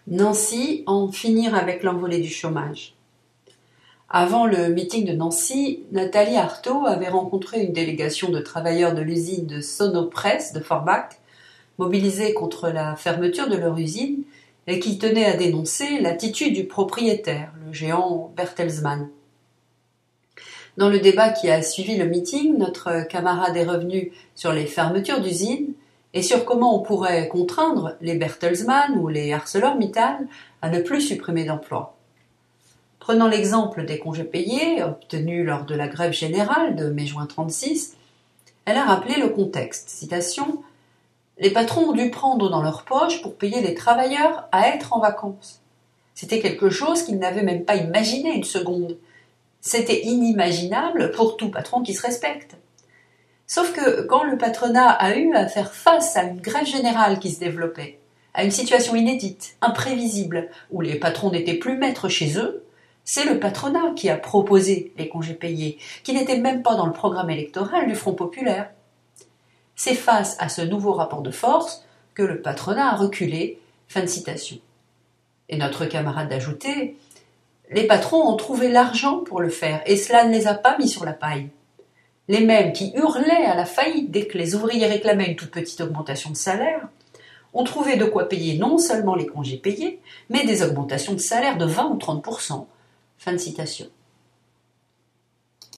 Nancy, en finir avec l'envolée du chômage. Avant le meeting de Nancy, Nathalie Arthaud avait rencontré une délégation de travailleurs de l'usine de Sonopresse de Forbach, mobilisés contre la fermeture de leur usine et qui tenaient à dénoncer l'attitude du propriétaire, le géant Bertelsmann. Dans le débat qui a suivi le meeting, notre camarade est revenu sur les fermetures d'usines et sur comment on pourrait contraindre les Bertelsmann ou les ArcelorMittal à ne plus supprimer d'emplois. Prenant l'exemple des congés payés obtenus lors de la grève générale de mai-juin 1936, elle a rappelé le contexte. Citation : « Les patrons ont dû prendre dans leur poche pour payer les travailleurs à être en vacances. C'était quelque chose qu'ils n'avaient même pas imaginé une seconde. C'était inimaginable pour tout patron qui se respecte. Sauf que quand le patronat a eu à faire face à une grève générale qui se développait, à une situation inédite, imprévisible, où les patrons n'étaient plus maîtres chez eux, c'est le patronat qui a proposé les congés payés, qui n'étaient même pas dans le programme électoral du Front populaire. C'est face à ce nouveau rapport de force que le patronat a reculé. » Fin de citation. Et notre camarade d'ajouter : « Les patrons ont trouvé l'argent pour le faire, et cela ne les a pas mis sur la paille. Les mêmes qui hurlaient à la faillite dès que les ouvriers réclamaient une toute petite augmentation de salaire, ont trouvé de quoi payer non seulement les congés payés, mais des augmentations de salaire de 20 ou 30%. » Fin de citation.